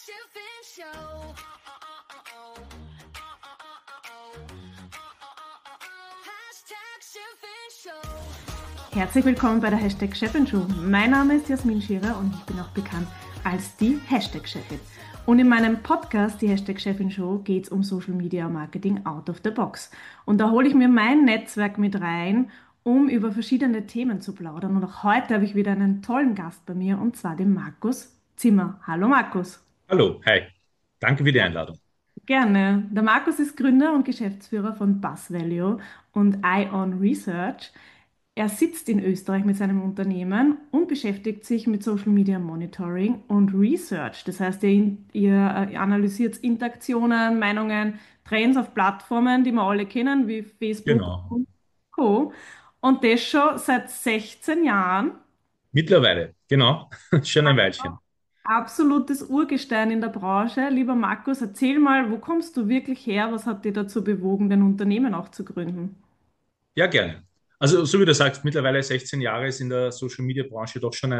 Schiffin Show. Hashtag Schiffin Show. Herzlich willkommen bei der Hashtag Chefin Show. Mein Name ist Jasmin Scherer und ich bin auch bekannt als die Hashtag Chefin. Und in meinem Podcast, die Hashtag Chefin Show, geht es um Social Media Marketing out of the box. Und da hole ich mir mein Netzwerk mit rein, um über verschiedene Themen zu plaudern. Und auch heute habe ich wieder einen tollen Gast bei mir, und zwar den Markus Zimmer. Hallo Markus. Hallo, hi. Danke für die Einladung. Gerne. Der Markus ist Gründer und Geschäftsführer von BuzzValue und Ion Research. Er sitzt in Österreich mit seinem Unternehmen und beschäftigt sich mit Social Media Monitoring und Research. Das heißt, ihr analysiert Interaktionen, Meinungen, Trends auf Plattformen, die wir alle kennen, wie Facebook Genau. und Co. Und das schon seit 16 Jahren. Mittlerweile, genau. Schon ein Weilchen. Absolutes Urgestein in der Branche. Lieber Markus, erzähl mal, wo kommst du wirklich her? Was hat dich dazu bewogen, dein Unternehmen auch zu gründen? Ja, gerne. Also, so wie du sagst, mittlerweile 16 Jahre ist in der Social-Media-Branche doch schon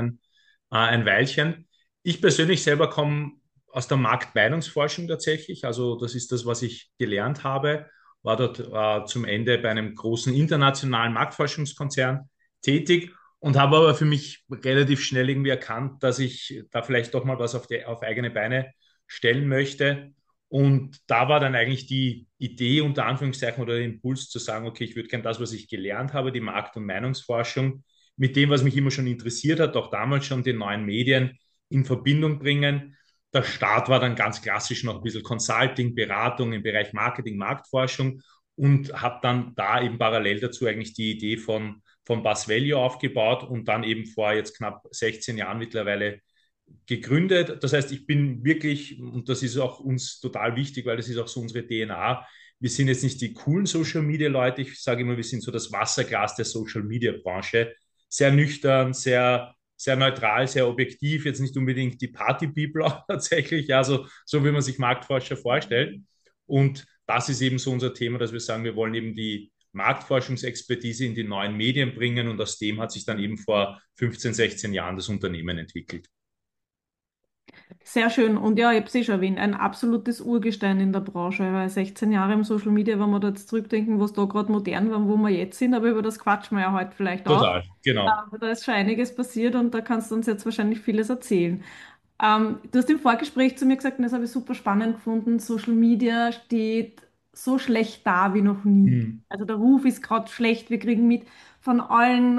ein Weilchen. Ich persönlich selber komme aus der Marktmeinungsforschung tatsächlich. Also, das ist das, was ich gelernt habe. War dort zum Ende bei einem großen internationalen Marktforschungskonzern tätig und habe aber für mich relativ schnell irgendwie erkannt, dass ich da vielleicht doch mal was auf eigene Beine stellen möchte. Und da war dann eigentlich die Idee unter Anführungszeichen oder der Impuls zu sagen, okay, ich würde gerne das, was ich gelernt habe, die Markt- und Meinungsforschung, mit dem, was mich immer schon interessiert hat, auch damals schon den neuen Medien in Verbindung bringen. Der Start war dann ganz klassisch noch ein bisschen Consulting, Beratung im Bereich Marketing, Marktforschung und habe dann da eben parallel dazu eigentlich die Idee von BuzzValue aufgebaut und dann eben vor jetzt knapp 16 Jahren mittlerweile gegründet. Das heißt, ich bin wirklich, und das ist auch uns total wichtig, weil das ist auch so unsere DNA, wir sind jetzt nicht die coolen Social-Media-Leute, ich sage immer, wir sind so das Wasserglas der Social-Media-Branche. Sehr nüchtern, sehr neutral, sehr objektiv, jetzt nicht unbedingt die Party-People auch tatsächlich, ja, so wie man sich Marktforscher vorstellt. Und das ist eben so unser Thema, dass wir sagen, wir wollen eben die Marktforschungsexpertise in die neuen Medien bringen und aus dem hat sich dann eben vor 15, 16 Jahren das Unternehmen entwickelt. Sehr schön. Und ja, ich habe es eh schon erwähnt, ein absolutes Urgestein in der Branche, weil 16 Jahre im Social Media, wenn wir da jetzt zurückdenken, was da gerade modern war, wo wir jetzt sind, aber über das quatschen wir ja heute vielleicht auch. Total, genau. Aber da ist schon einiges passiert und da kannst du uns jetzt wahrscheinlich vieles erzählen. Du hast im Vorgespräch zu mir gesagt, und das habe ich super spannend gefunden, Social Media steht so schlecht da wie noch nie. Hm. Also der Ruf ist gerade schlecht. Wir kriegen mit von allen,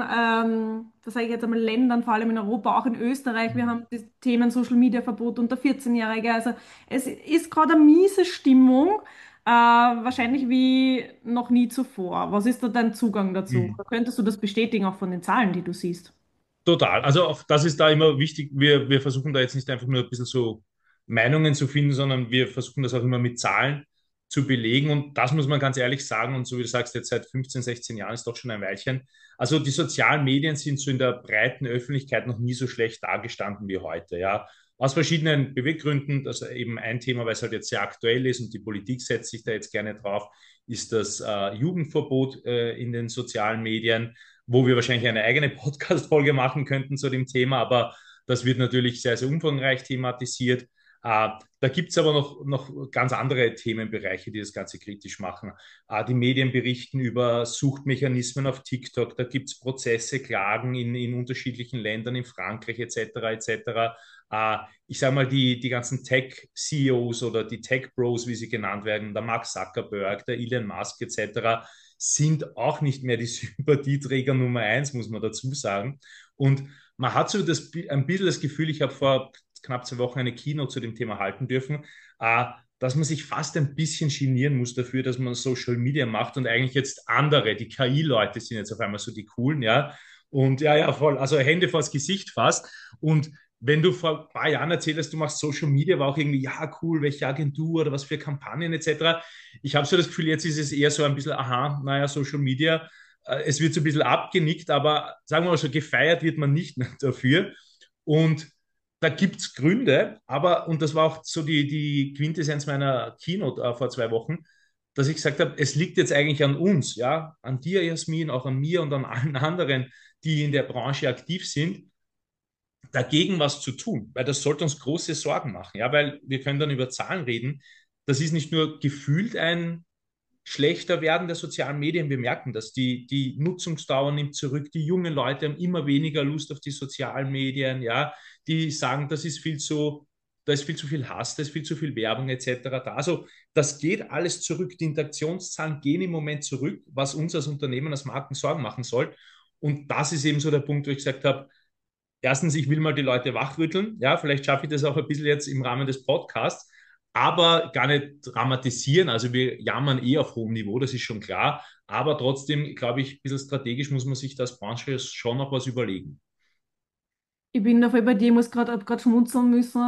das sage ich jetzt einmal, Ländern, vor allem in Europa, auch in Österreich. Wir haben das Themen Social Media Verbot unter 14-Jährige. Also es ist gerade eine miese Stimmung, wahrscheinlich wie noch nie zuvor. Was ist da dein Zugang dazu? Hm. Könntest du das bestätigen, auch von den Zahlen, die du siehst? Total. Also auch das ist da immer wichtig. Wir versuchen da jetzt nicht einfach nur ein bisschen so Meinungen zu finden, sondern wir versuchen das auch immer mit Zahlen zu belegen. Und das muss man ganz ehrlich sagen. Und so wie du sagst, jetzt seit 15, 16 Jahren ist doch schon ein Weilchen. Also die sozialen Medien sind so in der breiten Öffentlichkeit noch nie so schlecht dargestanden wie heute. Ja, aus verschiedenen Beweggründen. Das ist eben ein Thema, weil es halt jetzt sehr aktuell ist und die Politik setzt sich da jetzt gerne drauf, ist das Jugendverbot in den sozialen Medien, wo wir wahrscheinlich eine eigene Podcast-Folge machen könnten zu dem Thema, aber das wird natürlich sehr, sehr umfangreich thematisiert. Da gibt es aber noch ganz andere Themenbereiche, die das Ganze kritisch machen. Die Medien berichten über Suchtmechanismen auf TikTok, da gibt es Prozesse, Klagen in unterschiedlichen Ländern, in Frankreich etc. etc. Ich sage mal, die ganzen Tech-CEOs oder die Tech-Bros, wie sie genannt werden, der Mark Zuckerberg, der Elon Musk etc., sind auch nicht mehr die Sympathieträger Nummer eins, muss man dazu sagen. Und man hat so ein bisschen das Gefühl, ich habe vor knapp 2 Wochen eine Keynote zu dem Thema halten dürfen, dass man sich fast ein bisschen genieren muss dafür, dass man Social Media macht und eigentlich jetzt andere, die KI-Leute sind jetzt auf einmal so die coolen, ja. Und ja, ja, voll, also Hände vors Gesicht fast. Und wenn du vor ein paar Jahren erzählst, du machst Social Media, war auch irgendwie, ja, cool, welche Agentur oder was für Kampagnen etc. Ich habe so das Gefühl, jetzt ist es eher so ein bisschen, aha, naja, Social Media, es wird so ein bisschen abgenickt, aber sagen wir mal so, gefeiert wird man nicht mehr dafür. Und da gibt es Gründe, aber, und das war auch so die Quintessenz meiner Keynote vor 2 Wochen, dass ich gesagt habe, es liegt jetzt eigentlich an uns, ja, an dir, Jasmin, auch an mir und an allen anderen, die in der Branche aktiv sind, dagegen was zu tun, weil das sollte uns große Sorgen machen, ja, weil wir können dann über Zahlen reden. Das ist nicht nur gefühlt ein schlechter werden der sozialen Medien. Wir merken das. Die Nutzungsdauer nimmt zurück. Die jungen Leute haben immer weniger Lust auf die sozialen Medien. Ja, die sagen, da ist viel zu viel Hass, da ist viel zu viel Werbung etc. da. Also das geht alles zurück. Die Interaktionszahlen gehen im Moment zurück, was uns als Unternehmen, als Marken Sorgen machen soll. Und das ist eben so der Punkt, wo ich gesagt habe, erstens, ich will mal die Leute wachrütteln. Ja, vielleicht schaffe ich das auch ein bisschen jetzt im Rahmen des Podcasts, aber gar nicht dramatisieren. Also wir jammern eh auf hohem Niveau, das ist schon klar. Aber trotzdem, glaube ich, ein bisschen strategisch muss man sich das Branche schon noch was überlegen. Ich bin da voll bei dir, ich muss hab grad schmunzeln müssen,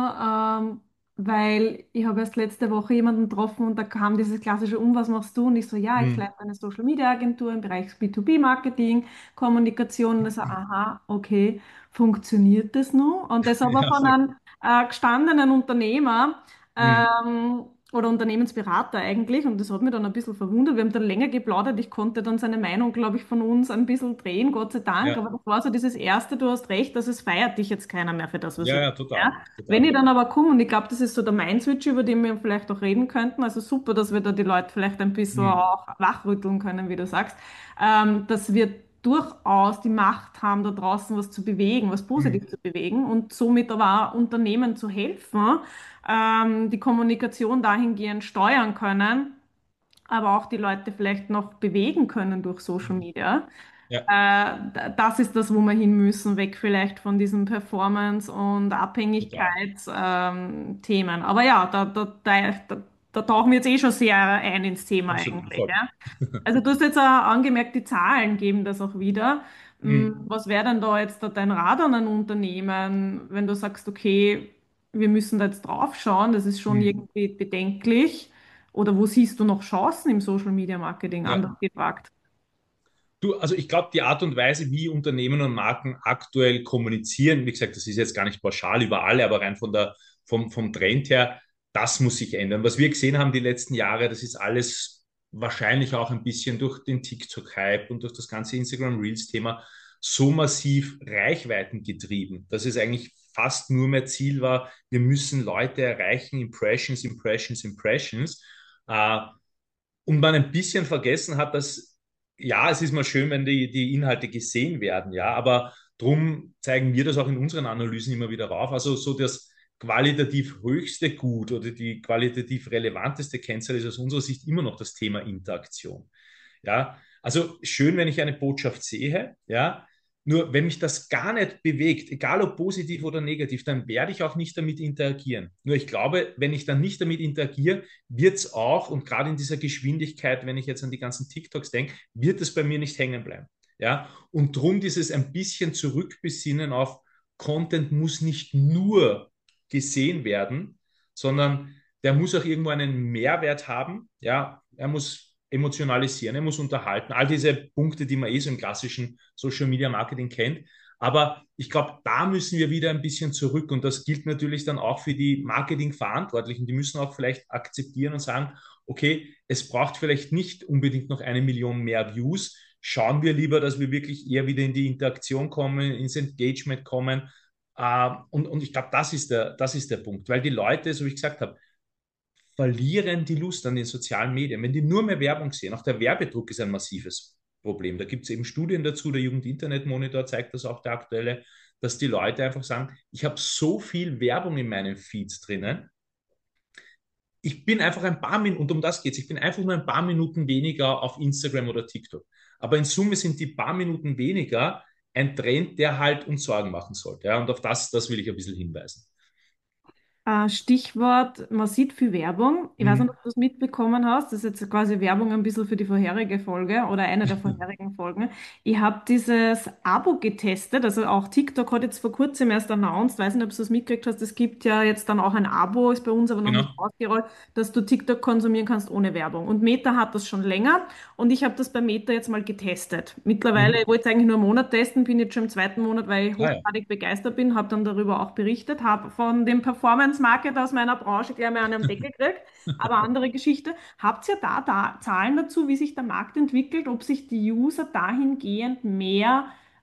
weil ich habe erst letzte Woche jemanden getroffen und da kam dieses klassische was machst du? Und ich so, ja, ich Hm. leite eine Social Media Agentur im Bereich B2B-Marketing, Kommunikation. Und er so, aha, okay, funktioniert das nur? Und das aber Ja, von voll. einem gestandenen Unternehmer, Hm. oder Unternehmensberater eigentlich. Und das hat mich dann ein bisschen verwundert. Wir haben dann länger geplaudert. Ich konnte dann seine Meinung, glaube ich, von uns ein bisschen drehen, Gott sei Dank. Ja, Aber das war so dieses Erste, du hast recht, dass es feiert dich jetzt keiner mehr für das, was ja, du ja, tust. Ja? total, Wenn ich total. dann aber komme, und ich glaube, das ist so der Mind-Switch, über den wir vielleicht auch reden könnten. Also super, dass wir da die Leute vielleicht ein bisschen Hm. auch wachrütteln können, wie du sagst, dass wir durchaus die Macht haben, da draußen was zu bewegen, was Hm. positiv zu bewegen und somit aber auch Unternehmen zu helfen, die Kommunikation dahingehend steuern können, aber auch die Leute vielleicht noch bewegen können durch Social Hm. Media. Ja, Das ist das, wo wir hin müssen, weg vielleicht von diesen Performance- und total. Abhängigkeitsthemen. Aber ja, da tauchen wir jetzt eh schon sehr ein ins Thema Absolut, eigentlich. voll. Ja? Also du hast jetzt auch angemerkt, die Zahlen geben das auch wieder. Hm. Was wäre denn da jetzt dein Rat an ein Unternehmen, wenn du sagst, okay, wir müssen da jetzt drauf schauen, das ist schon Hm. irgendwie bedenklich. Oder wo siehst du noch Chancen im Social Media Marketing, Ja. anders gefragt? Du, also ich glaube, die Art und Weise, wie Unternehmen und Marken aktuell kommunizieren, wie gesagt, das ist jetzt gar nicht pauschal über alle, aber rein vom Trend her, das muss sich ändern. Was wir gesehen haben die letzten Jahre, das ist alles wahrscheinlich auch ein bisschen durch den TikTok-Hype und durch das ganze Instagram Reels-Thema so massiv Reichweiten getrieben, dass es eigentlich fast nur mehr Ziel war, wir müssen Leute erreichen, Impressions, Impressions, Impressions. Äh, und man ein bisschen vergessen hat, dass ja, es ist mal schön, wenn die Inhalte gesehen werden, ja, aber drum zeigen wir das auch in unseren Analysen immer wieder rauf. Also so das qualitativ höchste Gut oder die qualitativ relevanteste Kennzahl ist aus unserer Sicht immer noch das Thema Interaktion. Ja, also schön, wenn ich eine Botschaft sehe, ja, nur wenn mich das gar nicht bewegt, egal ob positiv oder negativ, dann werde ich auch nicht damit interagieren. Nur ich glaube, wenn ich dann nicht damit interagiere, wird es auch, und gerade in dieser Geschwindigkeit, wenn ich jetzt an die ganzen TikToks denke, wird es bei mir nicht hängen bleiben. Ja, und drum dieses ein bisschen zurückbesinnen auf Content muss nicht nur gesehen werden, sondern der muss auch irgendwo einen Mehrwert haben. Ja, er muss emotionalisieren, er muss unterhalten. All diese Punkte, die man eh so im klassischen Social Media Marketing kennt. Aber ich glaube, da müssen wir wieder ein bisschen zurück. Und das gilt natürlich dann auch für die Marketingverantwortlichen. Die müssen auch vielleicht akzeptieren und sagen, okay, es braucht vielleicht nicht unbedingt noch 1 Million mehr Views. Schauen wir lieber, dass wir wirklich eher wieder in die Interaktion kommen, ins Engagement kommen. Und ich glaube, das ist der Punkt, weil die Leute, so wie ich gesagt habe, verlieren die Lust an den sozialen Medien. Wenn die nur mehr Werbung sehen, auch der Werbedruck ist ein massives Problem. Da gibt es eben Studien dazu, der Jugend-Internet-Monitor zeigt das auch, der aktuelle, dass die Leute einfach sagen, ich habe so viel Werbung in meinen Feeds drinnen, ich bin einfach ein paar Minuten, und um das geht es, ich bin einfach nur ein paar Minuten weniger auf Instagram oder TikTok. Aber in Summe sind die paar Minuten weniger ein Trend, der halt uns Sorgen machen sollte. Ja, und auf das will ich ein bisschen hinweisen. Stichwort, man sieht viel Werbung. Ich weiß nicht, Mhm. ob du es mitbekommen hast. Das ist jetzt quasi Werbung ein bisschen für die vorherige Folge oder eine der vorherigen Folgen. Ich habe dieses Abo getestet. Also auch TikTok hat jetzt vor kurzem erst announced, weiß nicht, ob du es mitgekriegt hast. Es gibt ja jetzt dann auch ein Abo, ist bei uns aber noch nicht Genau. ausgerollt, dass du TikTok konsumieren kannst ohne Werbung. Und Meta hat das schon länger und ich habe das bei Meta jetzt mal getestet. Mittlerweile, Mhm. ich wollte es eigentlich nur einen Monat testen, bin jetzt schon im zweiten Monat, weil ich Ah ja. hochgradig begeistert bin, habe dann darüber auch berichtet, habe von dem Performance-Marketer aus meiner Branche gleich mal einen Deckel gekriegt, aber andere Geschichte. Habt ihr da Zahlen dazu, wie sich der Markt entwickelt, ob sich die User dahingehend mehr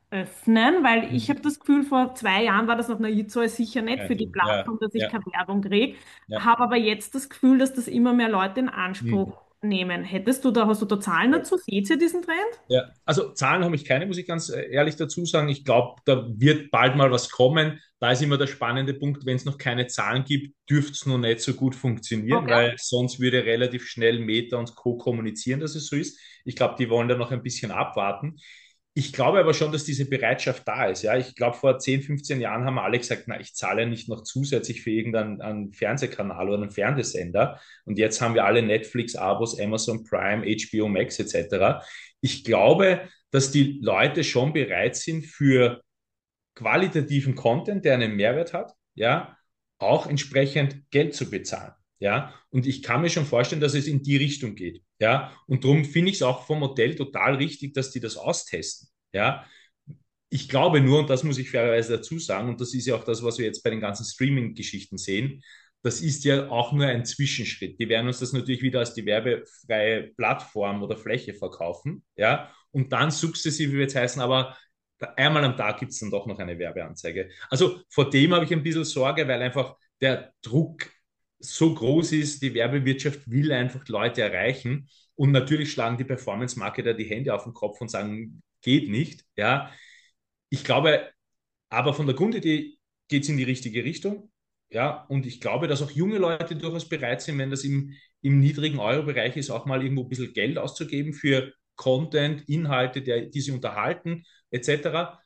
öffnen, weil ich Mhm. habe das Gefühl, vor 2 Jahren war das noch, na, jetzt soll es sicher nicht Ja, für die eben. Ja, Plattform, dass ich ja, keine Werbung kriege, ja. habe aber jetzt das Gefühl, dass das immer mehr Leute in Mhm. Anspruch nehmen. Hast du da Zahlen dazu? Seht ihr diesen Trend? Ja, also Zahlen habe ich keine, muss ich ganz ehrlich dazu sagen. Ich glaube, da wird bald mal was kommen. Da ist immer der spannende Punkt, wenn es noch keine Zahlen gibt, dürfte es noch nicht so gut funktionieren, Okay. weil sonst würde relativ schnell Meta und Co. kommunizieren, dass es so ist. Ich glaube, die wollen da noch ein bisschen abwarten. Ich glaube aber schon, dass diese Bereitschaft da ist. Ja, ich glaube, vor 10, 15 Jahren haben wir alle gesagt, na, ich zahle nicht noch zusätzlich für irgendeinen einen Fernsehkanal oder einen Fernsehsender. Und jetzt haben wir alle Netflix-Abos, Amazon Prime, HBO Max etc. Ich glaube, dass die Leute schon bereit sind, für qualitativen Content, der einen Mehrwert hat, ja, auch entsprechend Geld zu bezahlen. Ja, und ich kann mir schon vorstellen, dass es in die Richtung geht. Ja, und darum finde ich es auch vom Modell total richtig, dass die das austesten. Ja, ich glaube nur, und das muss ich fairerweise dazu sagen, und das ist ja auch das, was wir jetzt bei den ganzen Streaming-Geschichten sehen, das ist ja auch nur ein Zwischenschritt. Die werden uns das natürlich wieder als die werbefreie Plattform oder Fläche verkaufen, ja, und dann sukzessive wird es heißen, aber einmal am Tag gibt es dann doch noch eine Werbeanzeige. Also vor dem habe ich ein bisschen Sorge, weil einfach der Druck so groß ist, die Werbewirtschaft will einfach Leute erreichen und natürlich schlagen die Performance-Marketer die Hände auf den Kopf und sagen, geht nicht, ja. Ich glaube, aber von der Grundidee geht es in die richtige Richtung. Ja, und ich glaube, dass auch junge Leute durchaus bereit sind, wenn das im niedrigen Euro-Bereich ist, auch mal irgendwo ein bisschen Geld auszugeben für Content, Inhalte, die sie unterhalten, etc.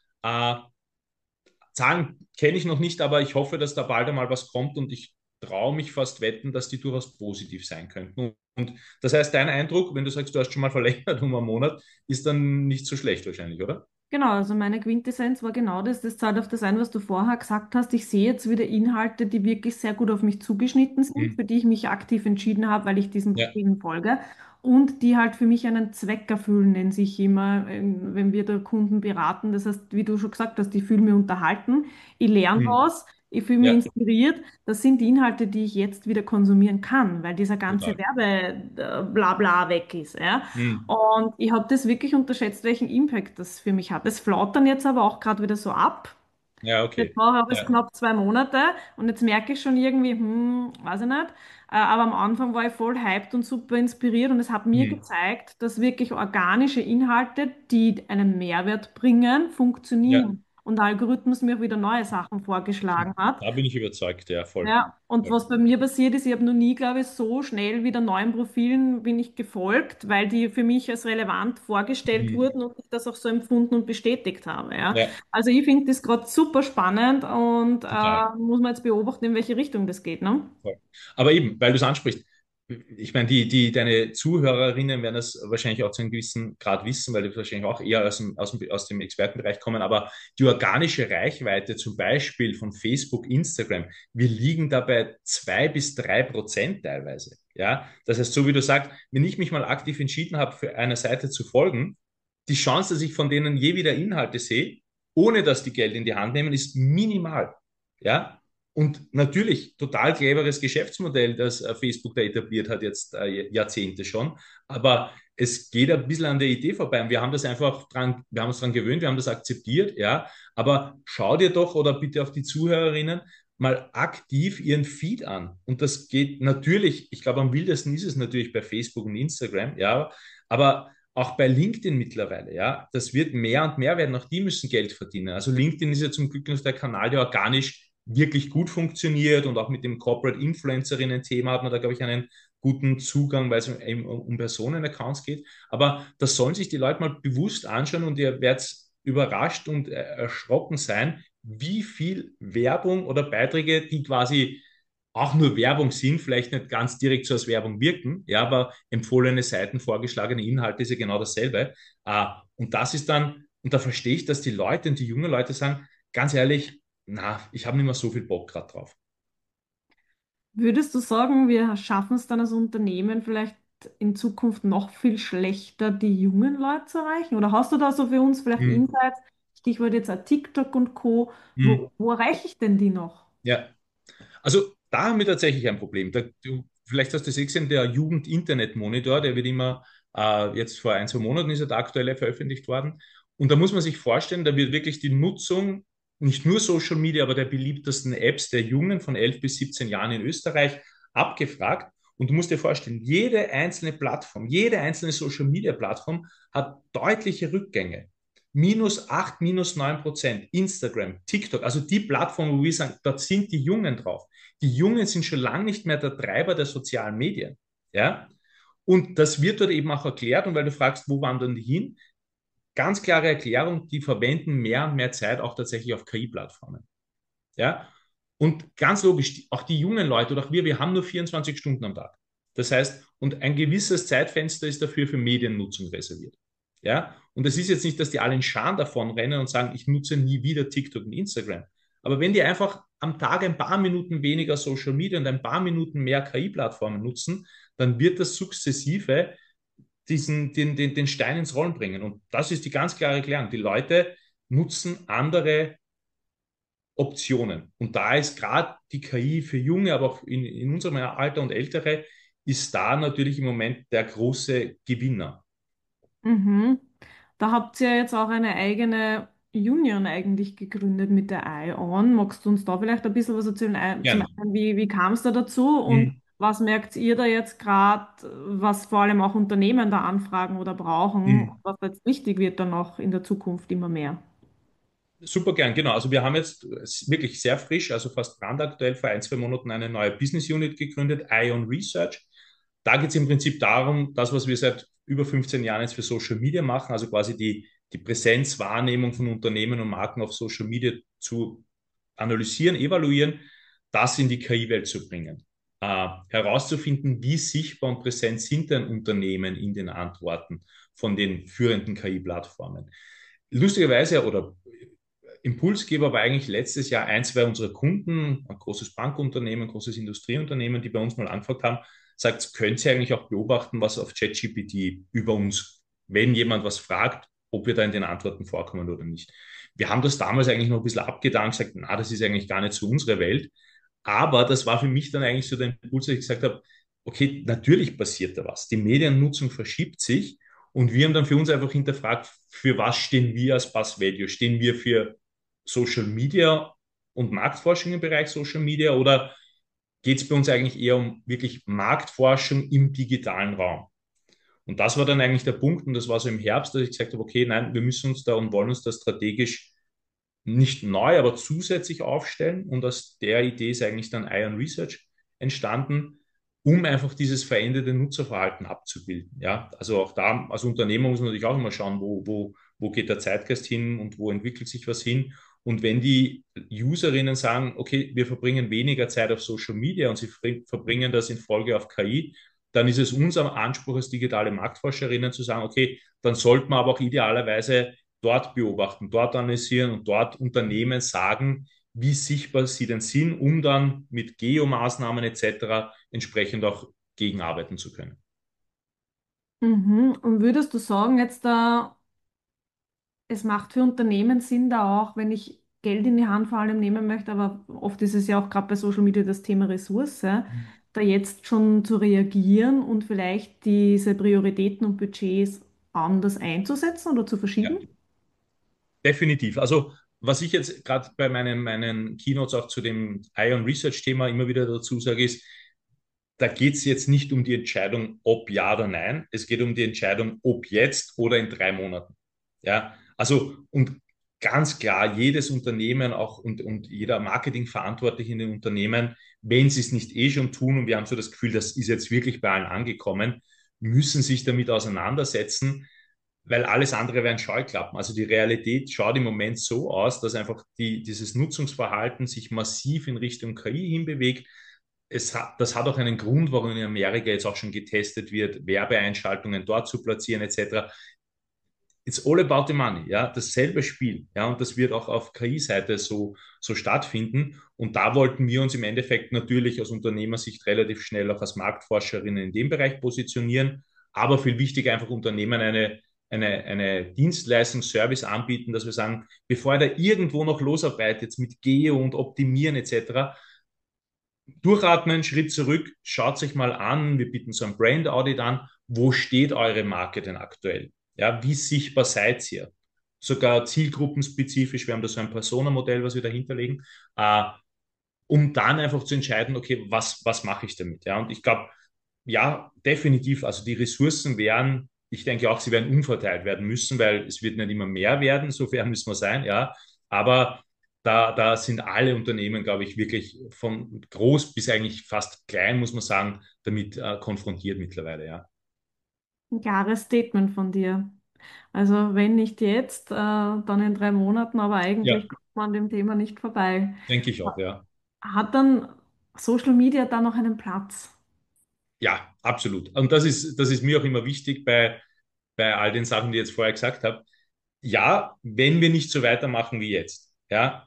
Zahlen kenne ich noch nicht, aber ich hoffe, dass da bald einmal was kommt und ich traue mich fast wetten, dass die durchaus positiv sein könnten. Und das heißt, dein Eindruck, wenn du sagst, du hast schon mal verlängert um einen Monat, ist dann nicht so schlecht wahrscheinlich, oder? Genau, also meine Quintessenz war genau das. Das zahlt auf das ein, was du vorher gesagt hast. Ich sehe jetzt wieder Inhalte, die wirklich sehr gut auf mich zugeschnitten sind, Hm. für die ich mich aktiv entschieden habe, weil ich diesen Ja, Profilen folge und die halt für mich einen Zweck erfüllen, nennen sich immer, wenn wir da Kunden beraten. Das heißt, wie du schon gesagt hast, ich fühle mich unterhalten, ich lerne hm. was, ich fühle mich Ja, inspiriert. Das sind die Inhalte, die ich jetzt wieder konsumieren kann, weil dieser ganze total. Werbe-Blabla weg ist. Ja? Hm. Und ich habe das wirklich unterschätzt, welchen Impact das für mich hat. Es flaut dann jetzt aber auch gerade wieder so ab. Ja, Jetzt okay. brauche ich es Ja. knapp 2 Monate und jetzt merke ich schon irgendwie, weiß ich nicht. Aber am Anfang war ich voll hyped und super inspiriert und es hat mir Hm. gezeigt, dass wirklich organische Inhalte, die einen Mehrwert bringen, Ja, funktionieren. Und der Algorithmus mir auch wieder neue Sachen vorgeschlagen hat. da bin ich überzeugt, ja, voll. Ja, und Voll. was bei mir passiert ist, ich habe noch nie, glaube ich, so schnell wieder neuen Profilen bin ich gefolgt, weil die für mich als relevant vorgestellt Hm. wurden und ich das auch so empfunden und bestätigt habe. Ja. Ja, Also ich finde das gerade super spannend und total. muss man jetzt beobachten, in welche Richtung das geht, ne? Voll. Aber eben, weil du es ansprichst, ich meine, deine Zuhörerinnen werden das wahrscheinlich auch zu einem gewissen Grad wissen, weil die wahrscheinlich auch eher aus dem Expertenbereich kommen. Aber die organische Reichweite zum Beispiel von Facebook, Instagram, wir liegen da bei 2 bis 3% teilweise. Ja, das heißt, so wie du sagst, wenn ich mich mal aktiv entschieden habe, für eine Seite zu folgen, die Chance, dass ich von denen je wieder Inhalte sehe, ohne dass die Geld in die Hand nehmen, ist minimal. Ja, und natürlich, total cleveres Geschäftsmodell, das Facebook da etabliert hat, jetzt Jahrzehnte schon. Aber es geht ein bisschen an der Idee vorbei. Und wir haben das einfach dran, wir haben uns dran gewöhnt, wir haben das akzeptiert, ja. Aber schau dir doch oder bitte auf die Zuhörerinnen mal aktiv ihren Feed an. Und das geht natürlich, ich glaube, am wildesten ist es natürlich bei Facebook und Instagram, ja. Aber auch bei LinkedIn mittlerweile, ja, das wird mehr und mehr werden. Auch die müssen Geld verdienen. Also LinkedIn ist ja zum Glück noch der Kanal, der organisch wirklich gut funktioniert und auch mit dem Corporate Influencerinnen-Thema hat man da, glaube ich, einen guten Zugang, weil es eben um Personenaccounts geht. Aber das sollen sich die Leute mal bewusst anschauen und ihr werdet überrascht und erschrocken sein, wie viel Werbung oder Beiträge, die quasi auch nur Werbung sind, vielleicht nicht ganz direkt so als Werbung wirken, ja, aber empfohlene Seiten, vorgeschlagene Inhalte ist ja genau dasselbe. Und das ist dann, und da verstehe ich, dass die Leute und die jungen Leute sagen, ganz ehrlich, na, ich habe nicht mehr so viel Bock gerade drauf. Würdest du sagen, wir schaffen es dann als Unternehmen vielleicht in Zukunft noch viel schlechter, die jungen Leute zu erreichen? Oder hast du da so für uns vielleicht Hm. Insights, Stichwort jetzt auch TikTok und Co., Hm. wo erreiche ich denn die noch? Ja, also da haben wir tatsächlich ein Problem. Vielleicht hast du es gesehen, der Jugend-Internet-Monitor, der wird immer, jetzt vor 1, 2 Monaten ist er der aktuelle veröffentlicht worden. Und da muss man sich vorstellen, da wird wirklich die Nutzung, nicht nur Social Media, aber der beliebtesten Apps der Jungen von 11 bis 17 Jahren in Österreich abgefragt. Und du musst dir vorstellen, jede einzelne Plattform, jede einzelne Social Media Plattform hat deutliche Rückgänge. -8, -9%. Instagram, TikTok, also die Plattform, wo wir sagen, dort sind die Jungen drauf. Die Jungen sind schon lange nicht mehr der Treiber der sozialen Medien. Ja? Und das wird dort eben auch erklärt. Und weil du fragst, wo wandern die hin? Ganz klare Erklärung, die verwenden mehr und mehr Zeit auch tatsächlich auf KI-Plattformen. Ja? Und ganz logisch, auch die jungen Leute oder auch wir haben nur 24 Stunden am Tag. Das heißt, und ein gewisses Zeitfenster ist dafür für Mediennutzung reserviert. Ja? Und es ist jetzt nicht, dass die alle in Scharen davon rennen und sagen, ich nutze nie wieder TikTok und Instagram. Aber wenn die einfach am Tag ein paar Minuten weniger Social Media und ein paar Minuten mehr KI-Plattformen nutzen, dann wird das sukzessive den Stein ins Rollen bringen. Und das ist die ganz klare Erklärung. Die Leute nutzen andere Optionen. Und da ist gerade die KI für Junge, aber auch in unserem Alter und Ältere, ist da natürlich im Moment der große Gewinner. Mhm. Da habt ihr jetzt auch eine eigene Union eigentlich gegründet mit der ION. Magst du uns da vielleicht ein bisschen was erzählen? Zum Gerne. einen, wie kam es da dazu und Mhm. was merkt ihr da jetzt gerade, was vor allem auch Unternehmen da anfragen oder brauchen, Mhm. was jetzt wichtig wird dann noch in der Zukunft immer mehr? Super gern, genau. Also wir haben jetzt wirklich sehr frisch, also fast brandaktuell vor ein, zwei Monaten eine neue Business Unit gegründet, Ion Research. Da geht es im Prinzip darum, das, was wir seit über 15 Jahren jetzt für Social Media machen, also quasi die Präsenzwahrnehmung von Unternehmen und Marken auf Social Media zu analysieren, evaluieren, das in die KI-Welt zu bringen. Herauszufinden, wie sichtbar und präsent sind denn Unternehmen in den Antworten von den führenden KI-Plattformen. Lustigerweise oder Impulsgeber war eigentlich letztes Jahr ein, zwei unserer Kunden, ein großes Bankunternehmen, ein großes Industrieunternehmen, die bei uns mal angefragt haben, sagt, könnt ihr eigentlich auch beobachten, was auf ChatGPT über uns, wenn jemand was fragt, ob wir da in den Antworten vorkommen oder nicht. Wir haben das damals eigentlich noch ein bisschen abgetan, gesagt, na, das ist eigentlich gar nicht so unsere Welt. Aber das war für mich dann eigentlich so der Impuls, dass ich gesagt habe, okay, natürlich passiert da was. Die Mediennutzung verschiebt sich und wir haben dann für uns einfach hinterfragt, für was stehen wir als Buzz Value? Stehen wir für Social Media und Marktforschung im Bereich Social Media oder geht es bei uns eigentlich eher um wirklich Marktforschung im digitalen Raum? Und das war dann eigentlich der Punkt und das war so im Herbst, dass ich gesagt habe, okay, nein, wir müssen uns da und wollen uns da strategisch nicht neu, aber zusätzlich aufstellen. Und aus der Idee ist eigentlich dann Ion Research entstanden, um einfach dieses veränderte Nutzerverhalten abzubilden. Ja, also auch da als Unternehmer muss man natürlich auch immer schauen, wo geht der Zeitgeist hin und wo entwickelt sich was hin. Und wenn die Userinnen sagen, okay, wir verbringen weniger Zeit auf Social Media und sie verbringen das in Folge auf KI, dann ist es unser Anspruch als digitale Marktforscherinnen zu sagen, okay, dann sollte man aber auch idealerweise dort beobachten, dort analysieren und dort Unternehmen sagen, wie sichtbar sie denn sind, um dann mit Geomaßnahmen etc. entsprechend auch gegenarbeiten zu können. Mhm. Und würdest du sagen, jetzt da, es macht für Unternehmen Sinn, da auch, wenn ich Geld in die Hand vor allem nehmen möchte, aber oft ist es ja auch gerade bei Social Media das Thema Ressource, da jetzt schon zu reagieren und vielleicht diese Prioritäten und Budgets anders einzusetzen oder zu Ja, verschieben? definitiv. Also was ich jetzt gerade bei meinen Keynotes auch zu dem Ion Research Thema immer wieder dazu sage, ist, da geht es jetzt nicht um die Entscheidung, ob ja oder nein. Es geht um die Entscheidung, ob jetzt oder in 3 Monaten. Ja, also und ganz klar, jedes Unternehmen auch und jeder Marketingverantwortliche in den Unternehmen, wenn sie es nicht eh schon tun und wir haben so das Gefühl, das ist jetzt wirklich bei allen angekommen, müssen sich damit auseinandersetzen, weil alles andere wären Scheuklappen. Also die Realität schaut im Moment so aus, dass einfach dieses Nutzungsverhalten sich massiv in Richtung KI hinbewegt. Das hat auch einen Grund, warum in Amerika jetzt auch schon getestet wird, Werbeeinschaltungen dort zu platzieren etc. It's all about the money, ja, dasselbe Spiel, ja, und das wird auch auf KI-Seite so stattfinden. Und da wollten wir uns im Endeffekt natürlich aus Unternehmersicht relativ schnell auch als Marktforscherinnen in dem Bereich positionieren, aber viel wichtiger einfach Unternehmen eine Dienstleistung, Service anbieten, dass wir sagen, bevor ihr da irgendwo noch losarbeitet mit Geo und Optimieren etc., durchatmen, Schritt zurück, schaut sich mal an, wir bieten so ein Brand Audit an, wo steht eure Marke denn aktuell? Ja, wie sichtbar seid ihr? sogar zielgruppenspezifisch. Wir haben da so ein Persona-Modell, was wir dahinter legen, äh, um dann einfach zu entscheiden, okay, was mache ich damit? Ja, und ich glaube, ja, definitiv, also die Ressourcen werden, ich denke auch, sie werden umverteilt werden müssen, weil es wird nicht immer mehr werden, so fair müssen wir sein, ja, aber da sind alle Unternehmen, glaube ich, wirklich von groß bis eigentlich fast klein, muss man sagen, damit konfrontiert mittlerweile, ja. Ein klares Statement von dir. Also wenn nicht jetzt, dann in 3 Monaten, aber Ja, eigentlich kommt man an dem Thema nicht vorbei. denke ich auch, ja. Hat dann Social Media da noch einen Platz? Ja, absolut. Und das ist mir auch immer wichtig bei all den Sachen, die ich jetzt vorher gesagt habe. Ja, wenn wir nicht so weitermachen wie jetzt, ja,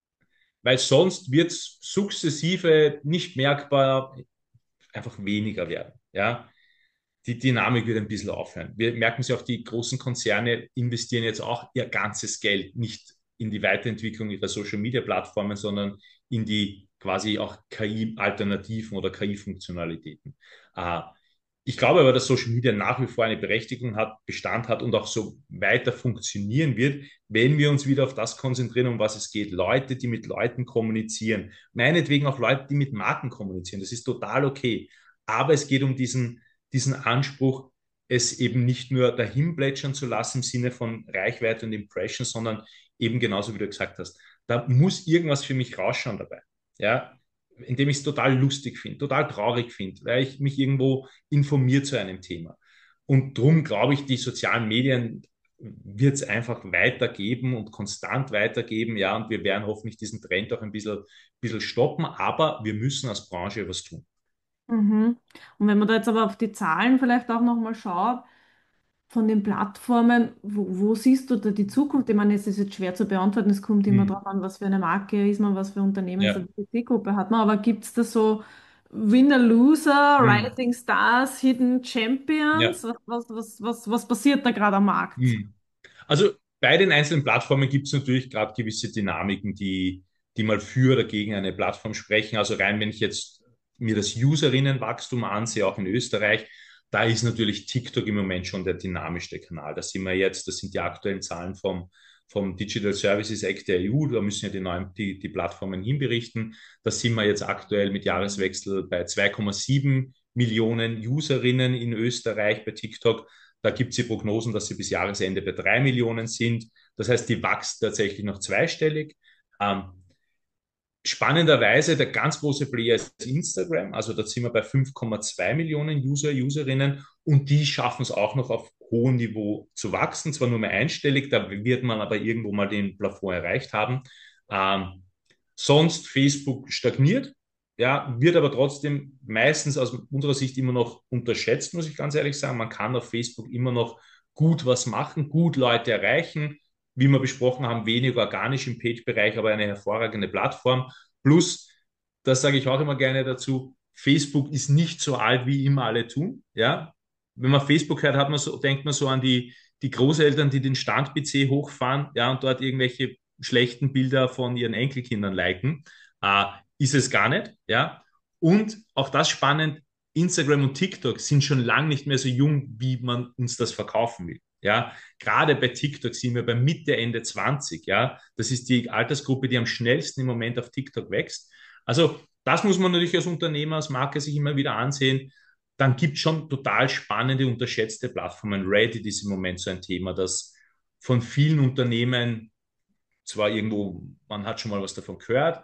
weil sonst wird es sukzessive nicht merkbar einfach weniger werden, ja. Die Dynamik wird ein bisschen aufhören. Wir merken es ja auch, die großen Konzerne investieren jetzt auch ihr ganzes Geld nicht in die Weiterentwicklung ihrer Social-Media-Plattformen, sondern in die quasi auch KI-Alternativen oder KI-Funktionalitäten. Äh, Ich glaube aber, dass Social Media nach wie vor eine Berechtigung hat, Bestand hat und auch so weiter funktionieren wird, wenn wir uns wieder auf das konzentrieren, um was es geht. Leute, die mit Leuten kommunizieren. Meinetwegen auch Leute, die mit Marken kommunizieren. Das ist total okay. Aber es geht um diesen Anspruch, es eben nicht nur dahin plätschern zu lassen im Sinne von Reichweite und Impression, sondern eben genauso wie du gesagt hast, da muss irgendwas für mich rausschauen dabei. Ja, indem ich es total lustig finde, total traurig finde, weil ich mich irgendwo informiert zu einem Thema. Und darum glaube ich, die sozialen Medien wird es einfach weitergeben und konstant weitergeben, ja, und wir werden hoffentlich diesen Trend auch ein bisschen stoppen, aber wir müssen als Branche was tun. Mhm. Und wenn man da jetzt aber auf die Zahlen vielleicht auch nochmal schaut, von den Plattformen, wo siehst du da die Zukunft? Ich meine, es ist jetzt schwer zu beantworten, es kommt immer Hm. darauf an, was für eine Marke ist man, was für Unternehmen, für Ja. eine Zielgruppe hat man, aber gibt es da so Winner, Loser, Hm. Rising Stars, Hidden Ja. Champions? Was passiert da gerade am Markt? Hm. Also bei den einzelnen Plattformen gibt es natürlich gerade gewisse Dynamiken, die mal für oder gegen eine Plattform sprechen. Also rein, wenn ich jetzt mir das Userinnenwachstum ansehe, auch in Österreich, da ist natürlich TikTok im Moment schon der dynamischste Kanal. Da sind wir jetzt, das sind die aktuellen Zahlen vom Digital Services Act der EU, da müssen ja die Plattformen hinberichten. Da sind wir jetzt aktuell mit Jahreswechsel bei 2,7 Millionen Userinnen in Österreich bei TikTok. Da gibt es die Prognosen, dass sie bis Jahresende bei 3 Millionen sind. Das heißt, die wächst tatsächlich noch zweistellig. Ähm, Spannenderweise, der ganz große Player ist Instagram. Also da sind wir bei 5,2 Millionen Userinnen und die schaffen es auch noch auf hohem Niveau zu wachsen. Zwar nur mehr einstellig, da wird man aber irgendwo mal den Plafond erreicht haben. Ähm, Sonst Facebook stagniert, ja, wird aber trotzdem meistens aus unserer Sicht immer noch unterschätzt, muss ich ganz ehrlich sagen. Man kann auf Facebook immer noch gut was machen, gut Leute erreichen. Wie wir besprochen haben, weniger organisch im Page-Bereich, aber eine hervorragende Plattform. Plus, das sage ich auch immer gerne dazu, Facebook ist nicht so alt, wie immer alle tun. Ja? Wenn man Facebook hört, denkt man so an die Großeltern, die den Stand-PC hochfahren, ja, und dort irgendwelche schlechten Bilder von ihren Enkelkindern liken. Äh, Ist es gar nicht, ja. Und auch das spannend, Instagram und TikTok sind schon lange nicht mehr so jung, wie man uns das verkaufen will. Ja, gerade bei TikTok sind wir bei Mitte, Ende 20. Ja, das ist die Altersgruppe, die am schnellsten im Moment auf TikTok wächst. Also, das muss man natürlich als Unternehmer, als Marke sich immer wieder ansehen. Dann gibt es schon total spannende, unterschätzte Plattformen. Reddit ist im Moment so ein Thema, das von vielen Unternehmen zwar irgendwo, man hat schon mal was davon gehört,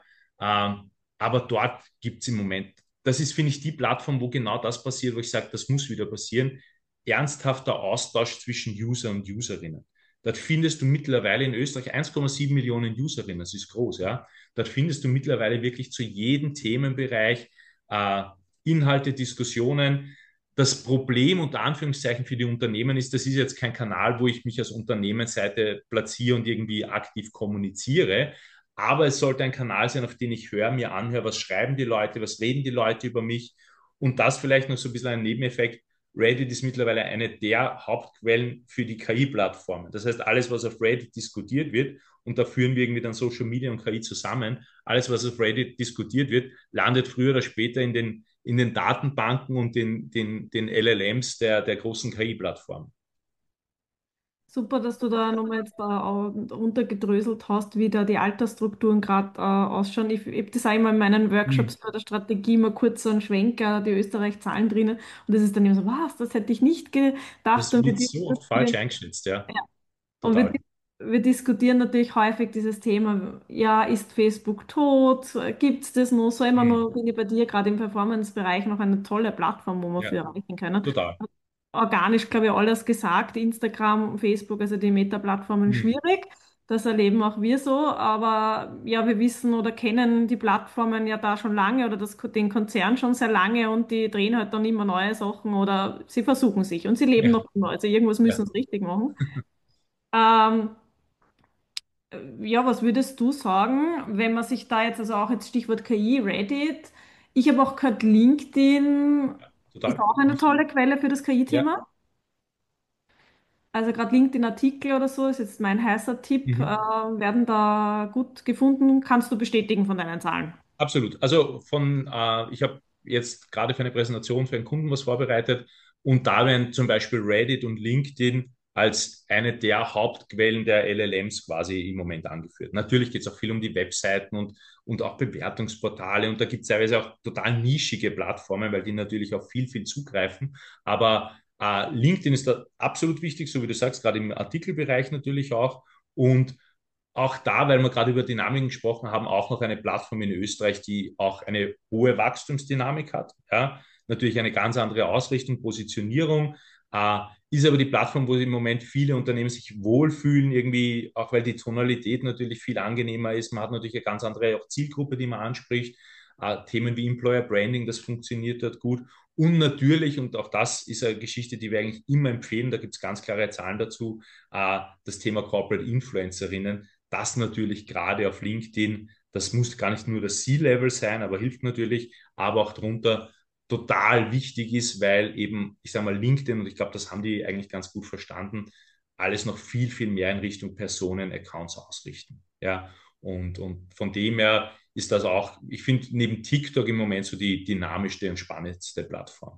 aber dort gibt es im Moment, das ist, finde ich, die Plattform, wo genau das passiert, wo ich sage, das muss wieder passieren, ernsthafter Austausch zwischen User und Userinnen. Dort findest du mittlerweile in Österreich 1,7 Millionen Userinnen, das ist groß, ja. Dort findest du mittlerweile wirklich zu jedem Themenbereich äh, Inhalte, Diskussionen. Das Problem unter Anführungszeichen für die Unternehmen ist, das ist jetzt kein Kanal, wo ich mich als Unternehmensseite platziere und irgendwie aktiv kommuniziere, aber es sollte ein Kanal sein, auf den ich höre, mir anhöre, was schreiben die Leute, was reden die Leute über mich und das vielleicht noch so ein bisschen ein Nebeneffekt. Reddit ist mittlerweile eine der Hauptquellen für die KI-Plattformen. Das heißt, alles, was auf Reddit diskutiert wird, und da führen wir irgendwie dann Social Media und KI zusammen, alles, was auf Reddit diskutiert wird, landet früher oder später in den Datenbanken und den LLMs der großen KI-Plattformen. Super, dass du da nochmal jetzt runtergedröselt hast, wie da die Altersstrukturen gerade ausschauen. Ich habe das auch immer in meinen Hm. Workshops bei der Strategie mal kurz so einen Schwenker, die Österreich-Zahlen drinnen. Und das ist dann immer so, was, das hätte ich nicht gedacht. Das Und wird so oft falsch eingeschätzt, ja, Und wir, total. wir diskutieren natürlich häufig dieses Thema, ja, ist Facebook tot? Gibt es das noch? So immer Hm. noch, bin ich bei dir gerade im Performance-Bereich noch eine tolle Plattform, wo wir Ja, für erreichen können. total. Organisch, glaube ich, alles gesagt, Instagram, Facebook, also die Meta-Plattformen Hm. schwierig. Das erleben auch wir so, aber ja, wir wissen oder kennen die Plattformen ja da schon lange oder den Konzern schon sehr lange und die drehen halt dann immer neue Sachen oder sie versuchen sich und sie leben Ja, noch neu. Also irgendwas ja. müssen sie richtig machen. Ähm, ja, was würdest du sagen, wenn man sich da jetzt, also auch jetzt Stichwort KI, Reddit, ich habe auch gehört, LinkedIn ist Total auch eine wichtig. tolle Quelle für das Ja. KI-Thema. Also gerade LinkedIn-Artikel oder so ist jetzt mein heißer Tipp, Mhm. werden da gut gefunden. Kannst du bestätigen von deinen Zahlen? Absolut. Also ich habe jetzt gerade für eine Präsentation für einen Kunden was vorbereitet und da werden zum Beispiel Reddit und LinkedIn als eine der Hauptquellen der LLMs quasi im Moment angeführt. Natürlich geht es auch viel um die Webseiten und auch Bewertungsportale und da gibt es teilweise auch total nischige Plattformen, weil die natürlich auf viel zugreifen. Aber LinkedIn ist da absolut wichtig, so wie du sagst, gerade im Artikelbereich natürlich auch. Und auch da, weil wir gerade über Dynamiken gesprochen haben, auch noch eine Plattform in Österreich, die auch eine hohe Wachstumsdynamik hat. Ja, natürlich eine ganz andere Ausrichtung, Positionierung. Ist aber die Plattform, wo im Moment viele Unternehmen sich wohlfühlen, irgendwie, auch weil die Tonalität natürlich viel angenehmer ist. Man hat natürlich eine ganz andere auch Zielgruppe, die man anspricht. Themen wie Employer Branding, das funktioniert dort gut. Und natürlich, und auch das ist eine Geschichte, die wir eigentlich immer empfehlen, da gibt es ganz klare Zahlen dazu, das Thema Corporate Influencerinnen, das natürlich gerade auf LinkedIn, das muss gar nicht nur das C-Level sein, aber hilft natürlich, aber auch darunter total wichtig ist, weil eben, ich sage mal, LinkedIn, und ich glaube, das haben die eigentlich ganz gut verstanden, alles noch viel mehr in Richtung Personen-Accounts ausrichten. Ja, und von dem her ist das auch, ich finde, neben TikTok im Moment so die dynamischste und spannendste Plattform.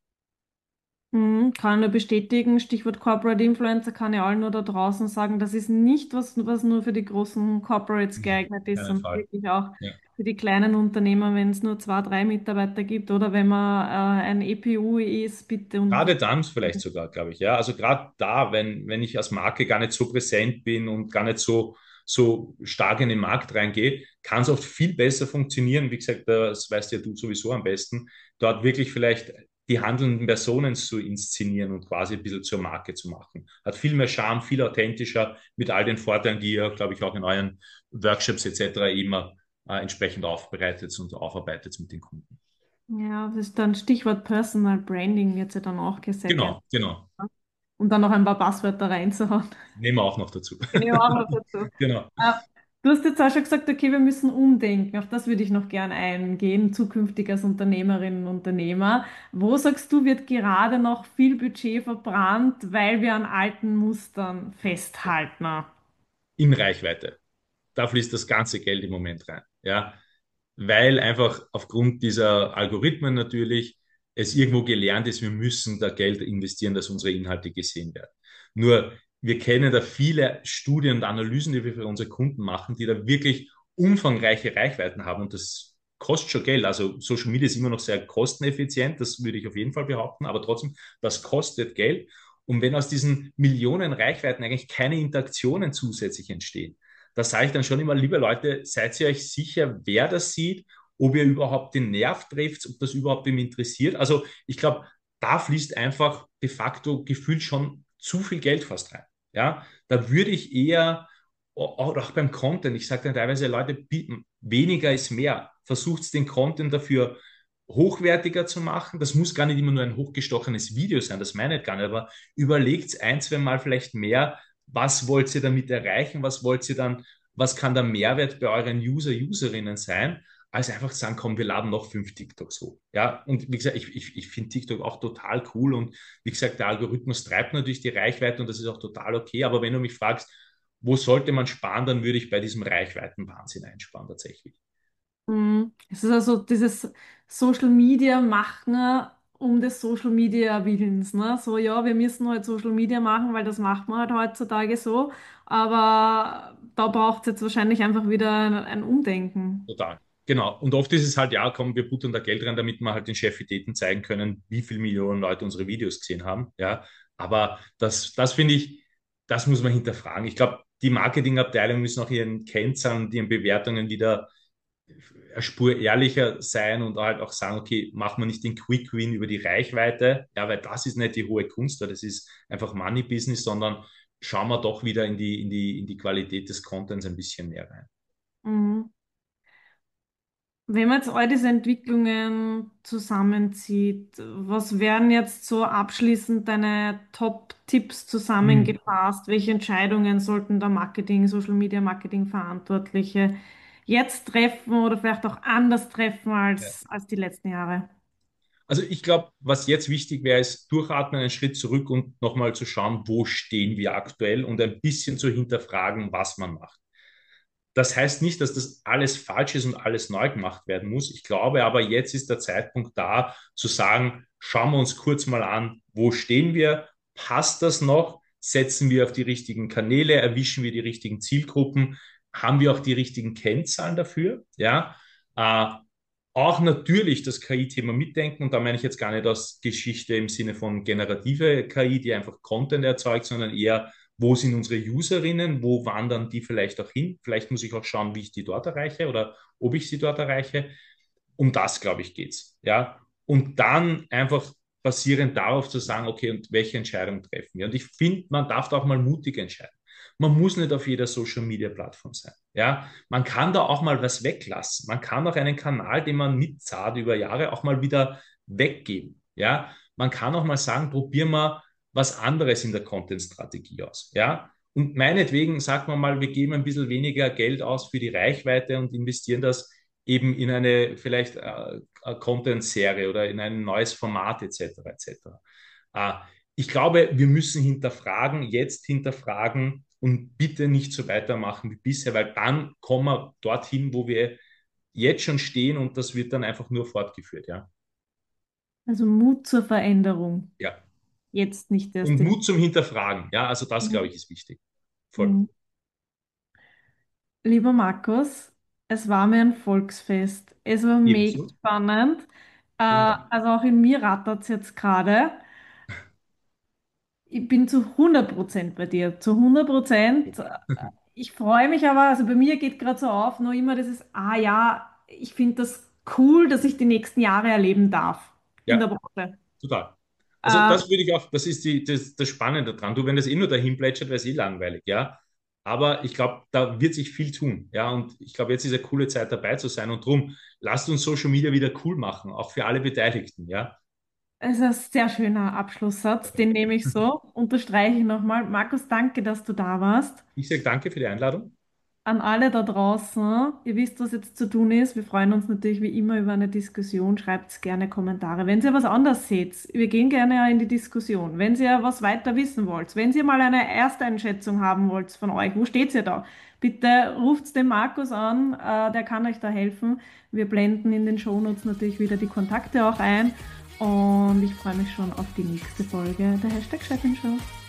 Kann ich nur bestätigen. Stichwort Corporate Influencer kann ich allen nur da draußen sagen, das ist nicht was nur für die großen Corporates Mhm. geeignet ist, Keinen sondern Fall. wirklich auch Ja. für die kleinen Unternehmer, wenn es nur zwei, drei Mitarbeiter gibt oder wenn man ein EPU ist, bitte Gerade und dann vielleicht sogar, glaube ich, ja. Also gerade da, wenn ich als Marke gar nicht so präsent bin und gar nicht so stark in den Markt reingehe, kann es oft viel besser funktionieren. Wie gesagt, das weißt ja du sowieso am besten, dort wirklich vielleicht die handelnden Personen zu inszenieren und quasi ein bisschen zur Marke zu machen. Hat viel mehr Charme, viel authentischer mit all den Vorteilen, die ihr, glaube ich, auch in euren Workshops etc. immer entsprechend aufbereitet und aufarbeitet mit den Kunden. ja, das ist dann Stichwort Personal Branding wird ja dann auch sehr gerne, Genau, genau. um dann noch ein paar Passwörter reinzuhauen. Nehmen wir auch noch dazu. Genau, auch noch dazu. Genau. Äh, Du hast jetzt auch schon gesagt, okay, wir müssen umdenken. Auf das würde ich noch gern eingehen, zukünftig als Unternehmerinnen und Unternehmer. Wo sagst du, wird gerade noch viel Budget verbrannt, weil wir an alten Mustern festhalten? In Reichweite. Da fließt das ganze Geld im Moment rein. Ja, weil einfach aufgrund dieser Algorithmen natürlich es irgendwo gelernt ist, wir müssen da Geld investieren, dass unsere Inhalte gesehen werden. Nur wir kennen da viele Studien und Analysen, die wir für unsere Kunden machen, die da wirklich umfangreiche Reichweiten haben und das kostet schon Geld. Also Social Media ist immer noch sehr kosteneffizient, das würde ich auf jeden Fall behaupten, aber trotzdem, das kostet Geld. Und wenn aus diesen Millionen Reichweiten eigentlich keine Interaktionen zusätzlich entstehen, da sage ich dann schon immer, liebe Leute, seid ihr euch sicher, wer das sieht, ob ihr überhaupt den Nerv trifft, ob das überhaupt dem interessiert. Also ich glaube, da fließt einfach de facto gefühlt schon zu viel Geld fast rein. Ja, da würde ich eher, auch beim Content, ich sage dann teilweise, Leute, bieten, weniger ist mehr. Versucht den Content dafür hochwertiger zu machen. Das muss gar nicht immer nur ein hochgestochenes Video sein, das meine ich gar nicht, aber überlegt ein, zwei Mal vielleicht mehr, was wollt ihr damit erreichen, was wollt ihr dann, was kann der Mehrwert bei euren Userinnen sein, als einfach zu sagen, komm, wir laden noch 5 TikToks hoch. Ja, und wie gesagt, ich finde TikTok auch total cool und wie gesagt, der Algorithmus treibt natürlich die Reichweite und das ist auch total okay, aber wenn du mich fragst, wo sollte man sparen, dann würde ich bei diesem Reichweitenwahnsinn einsparen tatsächlich. Es ist also dieses Social Media machen um des Social Media Willens, ne? So, ja, wir müssen halt Social Media machen, weil das macht man halt heutzutage so. Aber da braucht es jetzt wahrscheinlich einfach wieder ein Umdenken. Total. Genau. Und oft ist es halt, ja, komm, wir buttern da Geld rein, damit wir halt den Chefitäten zeigen können, wie viele Millionen Leute unsere Videos gesehen haben. Ja. Aber das finde ich, das muss man hinterfragen. Ich glaube, die Marketingabteilung müssen auch ihren Kennzahlen und ihren Bewertungen wieder eine Spur ehrlicher sein und halt auch sagen, okay, machen wir nicht den Quick Win über die Reichweite, ja, weil das ist nicht die hohe Kunst, weil das ist einfach Money Business, sondern schauen wir doch wieder in die Qualität des Contents ein bisschen mehr rein. Mhm. Wenn man jetzt all diese Entwicklungen zusammenzieht, was wären jetzt so abschließend deine Top-Tipps Mhm. zusammengefasst? Welche Entscheidungen sollten da Marketing, Social Media Marketing Verantwortliche jetzt treffen oder vielleicht auch anders treffen Ja. als die letzten Jahre? Also ich glaube, was jetzt wichtig wäre, ist durchatmen, einen Schritt zurück und nochmal zu schauen, wo stehen wir aktuell und ein bisschen zu hinterfragen, was man macht. Das heißt nicht, dass das alles falsch ist und alles neu gemacht werden muss. Ich glaube aber, jetzt ist der Zeitpunkt da, zu sagen, schauen wir uns kurz mal an, wo stehen wir? Passt das noch? Setzen wir auf die richtigen Kanäle? Erwischen wir die richtigen Zielgruppen? Haben wir auch die richtigen Kennzahlen dafür? Ja. Äh, auch natürlich das KI-Thema mitdenken. Und da meine ich jetzt gar nicht aus Geschichte im Sinne von generative KI, die einfach Content erzeugt, sondern eher, wo sind unsere Userinnen, wo wandern die vielleicht auch hin. Vielleicht muss ich auch schauen, wie ich die dort erreiche oder ob ich sie dort erreiche. Um das, glaube ich, geht's. Ja. Und dann einfach basierend darauf zu sagen, okay, und welche Entscheidung treffen wir? Und ich finde, man darf da auch mal mutig entscheiden. Man muss nicht auf jeder Social Media Plattform sein. Ja, man kann da auch mal was weglassen. Man kann auch einen Kanal, den man mitzahlt über Jahre, auch mal wieder weggeben. Ja, man kann auch mal sagen, probieren wir was anderes in der Content-Strategie aus. Ja, und meinetwegen sagt man mal, wir geben ein bisschen weniger Geld aus für die Reichweite und investieren das eben in eine vielleicht Content-Serie oder in ein neues Format etc. etc. Äh, ich glaube, wir müssen hinterfragen, jetzt hinterfragen und bitte nicht so weitermachen wie bisher, weil dann kommen wir dorthin, wo wir jetzt schon stehen und das wird dann einfach nur fortgeführt, ja. Also Mut zur Veränderung, Ja. jetzt nicht erst Und in. Mut zum Hinterfragen, ja, also das, glaube Mhm. ich, ist wichtig. Voll. Mhm. Lieber Markus, es war mir ein Volksfest. Es war mega Ebenso. spannend. Vielen Dank. Also auch in mir rattert es jetzt gerade. Ich bin zu 100% bei dir. Zu 100%. Ich freue mich aber, also bei mir geht gerade so auf, noch immer dieses, ah ja, ich finde das cool, dass ich die nächsten Jahre erleben darf in der Ja, Branche. total. Also Äh, das würde ich auch, das ist das Spannende dran. Du, wenn das eh nur dahin plätschert, wäre es eh langweilig, ja. Aber ich glaube, da wird sich viel tun, ja. Und ich glaube, jetzt ist eine coole Zeit dabei zu sein. Und drum, lasst uns Social Media wieder cool machen, auch für alle Beteiligten, ja. Es ist ein sehr schöner Abschlusssatz, den nehme ich so, unterstreiche ich nochmal. Markus, danke, dass du da warst. Ich sage danke für die Einladung. An alle da draußen, ihr wisst, was jetzt zu tun ist. Wir freuen uns natürlich wie immer über eine Diskussion. Schreibt gerne Kommentare. Wenn ihr was anderes seht, wir gehen gerne in die Diskussion. Wenn ihr was weiter wissen wollt, wenn ihr mal eine Ersteinschätzung haben wollt von euch, wo steht ihr da? Bitte ruft den Markus an, der kann euch da helfen. Wir blenden in den Shownotes natürlich wieder die Kontakte auch ein. Und ich freue mich schon auf die nächste Folge der Hashtag Chefin Show.